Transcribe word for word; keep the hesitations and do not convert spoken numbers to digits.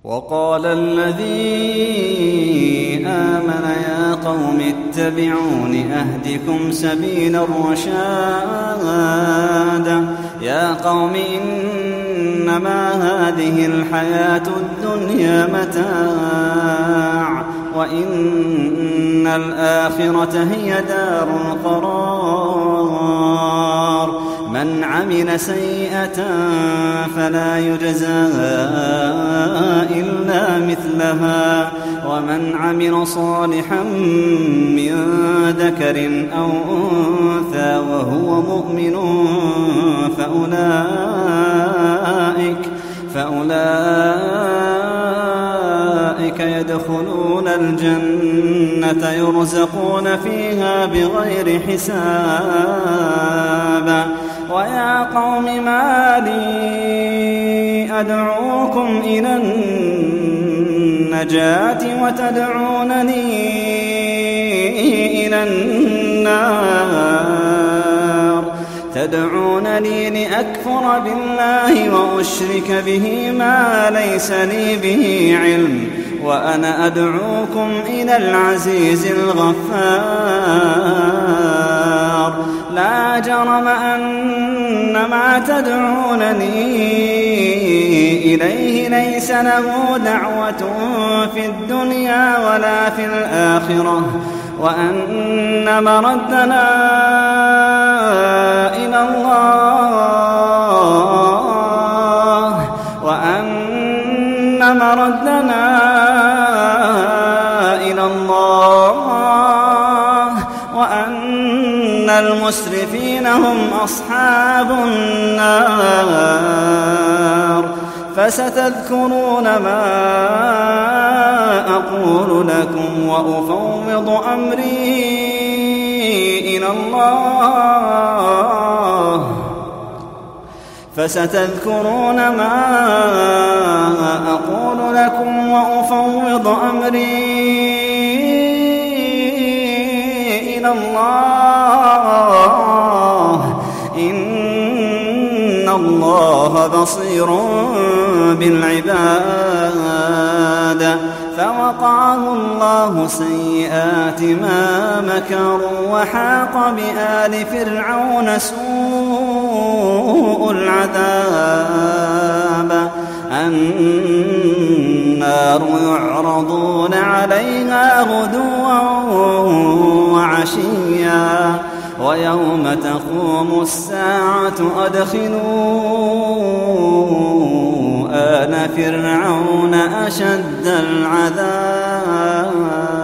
وقال الذي آمن يا قوم اتبعون أهدكم سبيل الرشاد يا قوم إنما هذه الحياة الدنيا متاع وإن الآخرة هي دار القرار من عمل سيئة فلا يجزى إلا مثلها ومن عمل صالحا من ذكر أو أنثى وهو مؤمن فأولئك, فأولئك يدخلون الجنة يرزقون فيها بغير حساب ويا قوم ما لي أدعوكم إلى النجاة وتدعونني إلى النار تدعونني لأكفر بالله وأشرك به ما ليس لي به علم وأنا أدعوكم إلى العزيز الغفار لا جرم أن ما تدعونني إليه ليس له دعوة في الدنيا ولا في الآخرة وأن مردنا إلى الله وأن مردنا إلى الله وأن المسرفين هم أصحاب النار فستذكرون ما أقول لكم وأفوض أمري إلى الله فستذكرون ما أقول لكم وأفوض أمري إلى الله إن الله بصير بالعباد فوقاه الله سيئات ما مكروا وحاق بآل فرعون سوء العذاب النار يعرضون عليها غدوا وعشيا ويوم تقوم الساعة أدخلوا آل فرعون أشد العذاب.